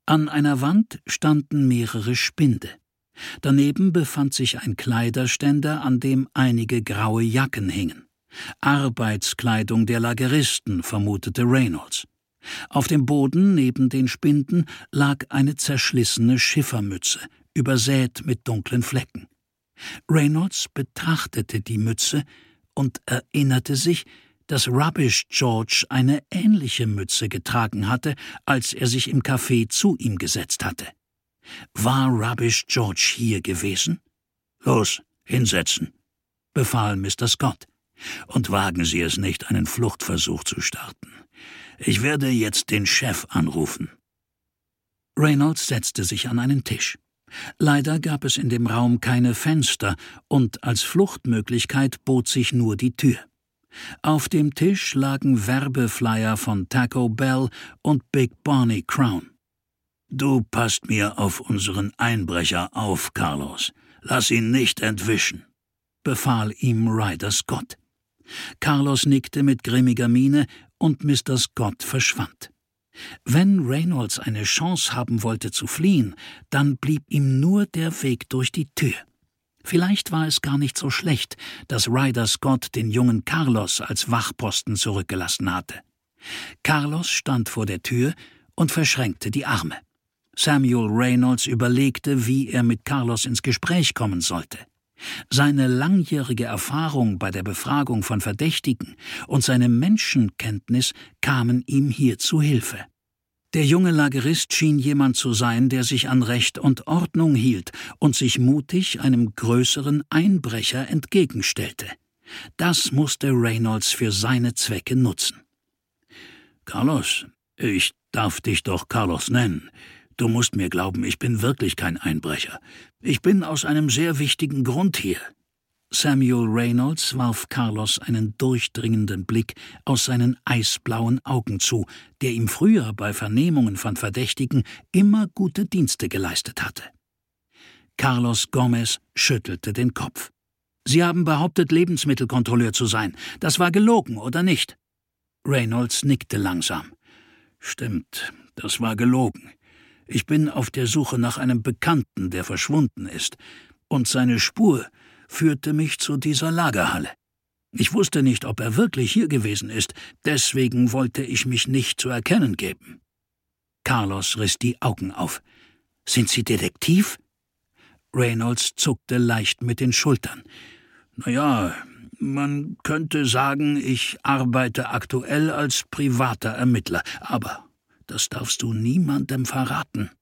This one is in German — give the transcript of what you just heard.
An einer Wand standen mehrere Spinde. Daneben befand sich ein Kleiderständer, an dem einige graue Jacken hingen. Arbeitskleidung der Lageristen, vermutete Reynolds. Auf dem Boden neben den Spinden lag eine zerschlissene Schiffermütze, übersät mit dunklen Flecken. Reynolds betrachtete die Mütze und erinnerte sich, dass Rubbish George eine ähnliche Mütze getragen hatte, als er sich im Café zu ihm gesetzt hatte. War Rubbish George hier gewesen? »Los, hinsetzen«, befahl Mr. Scott. »Und wagen Sie es nicht, einen Fluchtversuch zu starten. Ich werde jetzt den Chef anrufen.« Reynolds setzte sich an einen Tisch. Leider gab es in dem Raum keine Fenster, und als Fluchtmöglichkeit bot sich nur die Tür. Auf dem Tisch lagen Werbeflyer von Taco Bell und Big Barney Crown. »Du passt mir auf unseren Einbrecher auf, Carlos. Lass ihn nicht entwischen«, befahl ihm Ryder Scott. Carlos nickte mit grimmiger Miene und Mr. Scott verschwand. Wenn Reynolds eine Chance haben wollte zu fliehen, dann blieb ihm nur der Weg durch die Tür. Vielleicht war es gar nicht so schlecht, dass Ryder Scott den jungen Carlos als Wachposten zurückgelassen hatte. Carlos stand vor der Tür und verschränkte die Arme. Samuel Reynolds überlegte, wie er mit Carlos ins Gespräch kommen sollte. Seine langjährige Erfahrung bei der Befragung von Verdächtigen und seine Menschenkenntnis kamen ihm hier zu Hilfe. Der junge Lagerist schien jemand zu sein, der sich an Recht und Ordnung hielt und sich mutig einem größeren Einbrecher entgegenstellte. Das musste Reynolds für seine Zwecke nutzen. »Carlos, ich darf dich doch Carlos nennen. Du musst mir glauben, ich bin wirklich kein Einbrecher. Ich bin aus einem sehr wichtigen Grund hier.« Samuel Reynolds warf Carlos einen durchdringenden Blick aus seinen eisblauen Augen zu, der ihm früher bei Vernehmungen von Verdächtigen immer gute Dienste geleistet hatte. Carlos Gomez schüttelte den Kopf. »Sie haben behauptet, Lebensmittelkontrolleur zu sein. Das war gelogen, oder nicht?« Reynolds nickte langsam. »Stimmt, das war gelogen. Ich bin auf der Suche nach einem Bekannten, der verschwunden ist, und seine Spur führte mich zu dieser Lagerhalle. Ich wusste nicht, ob er wirklich hier gewesen ist, deswegen wollte ich mich nicht zu erkennen geben.« Carlos riss die Augen auf. »Sind Sie Detektiv?« Reynolds zuckte leicht mit den Schultern. »Naja, man könnte sagen, ich arbeite aktuell als privater Ermittler, aber das darfst du niemandem verraten.«